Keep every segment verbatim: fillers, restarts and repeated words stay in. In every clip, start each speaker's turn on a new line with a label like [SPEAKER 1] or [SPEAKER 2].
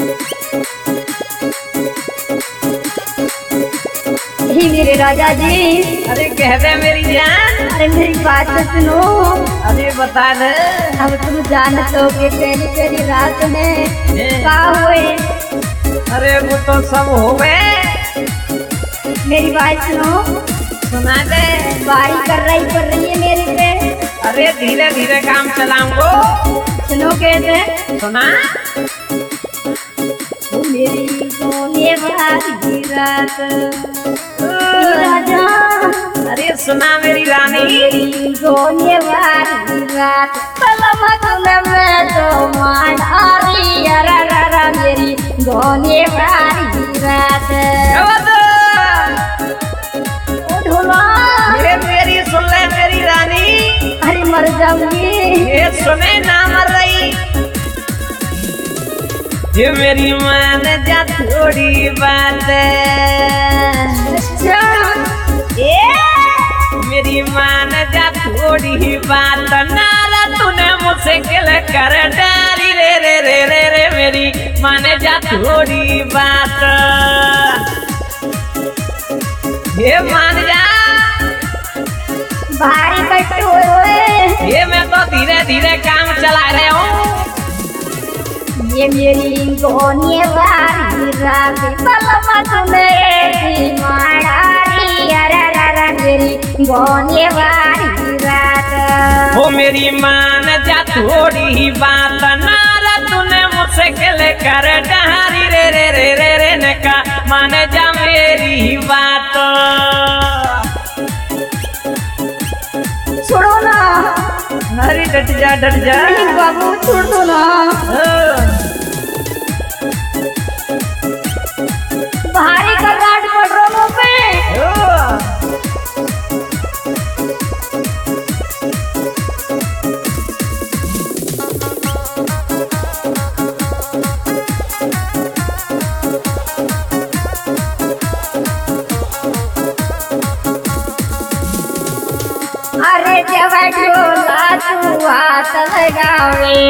[SPEAKER 1] ही मेरे राजा जी।
[SPEAKER 2] अरे कह दे मेरी जान।
[SPEAKER 1] अरे मेरी बात तो सुनो।
[SPEAKER 2] अरे बता दे।
[SPEAKER 1] अब तुम जानते हो कि पहली पहली रात में क्या हुए।
[SPEAKER 2] अरे वो तो सब हो गए।
[SPEAKER 1] मेरी बात सुनो।
[SPEAKER 2] सुना दे।
[SPEAKER 1] बारी कर रही कर रही है मेरे पे।
[SPEAKER 2] अरे धीरे धीरे काम चलाऊंगो।
[SPEAKER 1] सुनो कैसे।
[SPEAKER 2] सुना।
[SPEAKER 1] मेरी सोने वाली रात राजा।
[SPEAKER 2] अरे सुना मेरी रानी।
[SPEAKER 1] मेरी सोने वाली रात में तो मारी अरा मेरी सोने वाली रात।
[SPEAKER 2] ये मेरी सुन ले मेरी रानी।
[SPEAKER 1] अरे मर जाऊंगी।
[SPEAKER 2] ये सुने ना मर रही। ये मेरी मान जा थोड़ी बात।
[SPEAKER 1] अच्छा।
[SPEAKER 2] ये मेरी मान जा थोड़ी बात। नारा तूने मुझसे किल कर डाली रे रे रे रे रे मेरी मान जा थोड़ी बात। ये मान जा।
[SPEAKER 1] भारी कट्टू हुए।
[SPEAKER 2] ये मैं तो धीरे धीरे काम चला रहे हूँ।
[SPEAKER 1] ये मेरी गोनी वाली रात बलमा तुम्हें मारी अरे मेरी गोनी वाली रात।
[SPEAKER 2] वो मेरी मान जा थोड़ी बात। नारा तूने मुझसे किल कर डारी रे रे रे रे रे ने का मान जा मेरी बात।
[SPEAKER 1] छोड़ो ना।
[SPEAKER 2] अरे डट जा डट जा।
[SPEAKER 1] बाबू छोड़ दो ना। भारी कराट पड़ रहा मुँह पे। अरे जब ढोला तू हाथ लगावे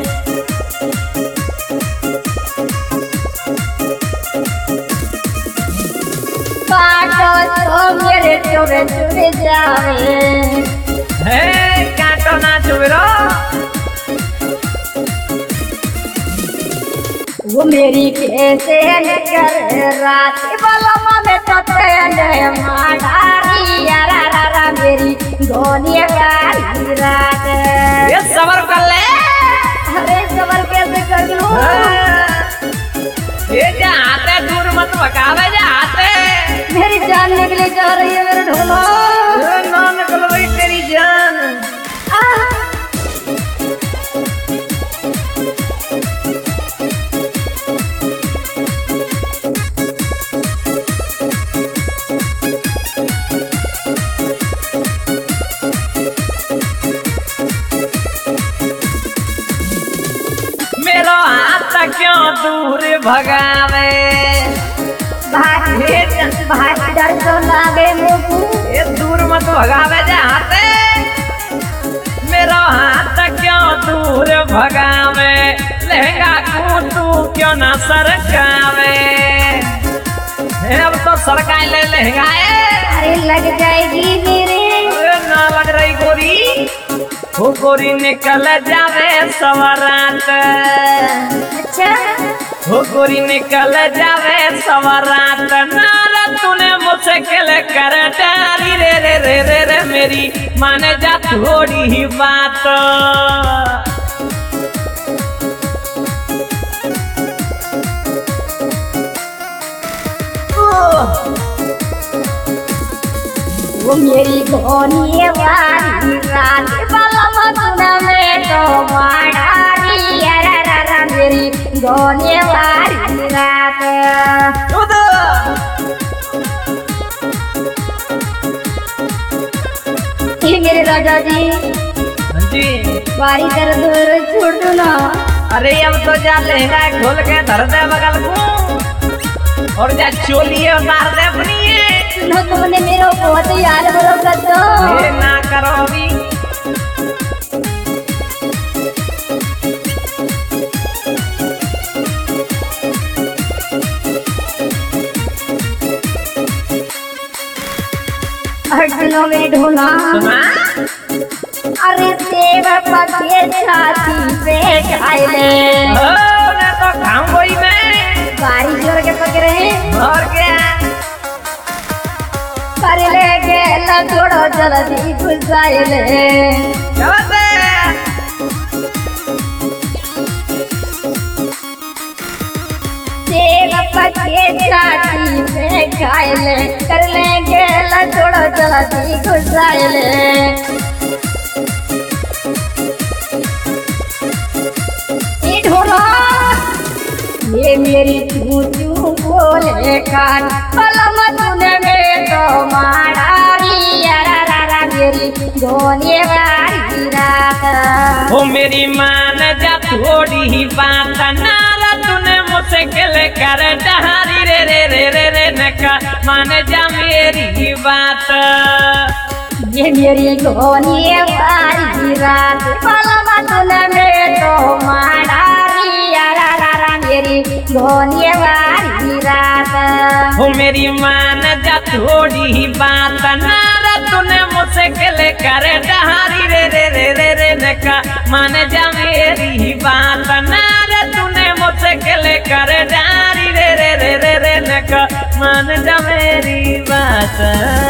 [SPEAKER 1] काटो तो मेरे चोरे चुरे जावे।
[SPEAKER 2] हे काटो ना चुरो।
[SPEAKER 1] वो मेरी कैसे कर रात बलमा में तते मारी यारा मेरी गोनी वाली रात।
[SPEAKER 2] ये सबर कर ले।
[SPEAKER 1] अरे सबर कैसे कर लूं।
[SPEAKER 2] ये जा हाथे दूर मत भगावे जा हाथे।
[SPEAKER 1] मेरी जान निकले जा रही है मेरे ढोला।
[SPEAKER 2] ना निकल रही तेरी जान। मेरा हाथ क्यों दूर भगावे।
[SPEAKER 1] भाई भाई डर तो लागे मुझको।
[SPEAKER 2] ये दूर मत भगावे जा हाथे। मेरा हाथ क्यों दूर भगावे। लहंगा को तू क्यों ना सरकावे। अब तो सरकाए ले लहंगा।
[SPEAKER 1] अरे लग जाएगी मेरे।
[SPEAKER 2] ना लग रही गोरी। वो गोरी निकल जावे सवरात।
[SPEAKER 1] अच्छा।
[SPEAKER 2] वो गोरी निकल जावे सवरात। नारा तूने मुझसे किल कर डाली रे रे रे रे रे मेरी माने जा थोड़ी ही बात।
[SPEAKER 1] वो मेरी गोनी वाली रात बलमा में तो मारी अरे मेरी गोनी वाली रात। ये मेरे राजा जी।
[SPEAKER 2] जी
[SPEAKER 1] बारी कर दूर छोड़ दो ना।
[SPEAKER 2] अरे अब तो जा लहंगा खोल के धर दे बगल को और जा चोली उतार दे अपनी।
[SPEAKER 1] सुनो तुमने मेरे बहुत याद करो कर दो।
[SPEAKER 2] ये ना करो अभी।
[SPEAKER 1] दिनों में ढोला
[SPEAKER 2] सुना
[SPEAKER 1] अरे सेब पके छाती पे खाइले
[SPEAKER 2] ओ मैं तो खाऊं वही मैं
[SPEAKER 1] बारिश जोर के पक रहे
[SPEAKER 2] और क्या
[SPEAKER 1] कर ले गेला छोड़ो जल्दी गुजाइले
[SPEAKER 2] चलते
[SPEAKER 1] सेब पके छाती पे खाइले कर ले गेला छोड़ो जल्दी गुजाइले ये ढोला ये मेरी चूचू बोले कान पलम तूने में तो मारा रा मेरी धोने वाली रात
[SPEAKER 2] ओ मेरी मान जा थोड़ी ही बात नारा तूने मुझसे किल कर डहारी रे रे रे रे रे नका मान जा मेरी बात
[SPEAKER 1] ये मेरी धोने वाली रात पलम तूने में तो मारा रा मेरी धोने वाली रात
[SPEAKER 2] ओ मेरी मान जा थोड़ी ही बात नारा तूने मुझसे किल कर डहारी रे रे रे रे रे नका मान जा मेरी बात नारा तूने मुझसे किल कर डहारी रे रे रे रे रे नका मान जा मेरी बात।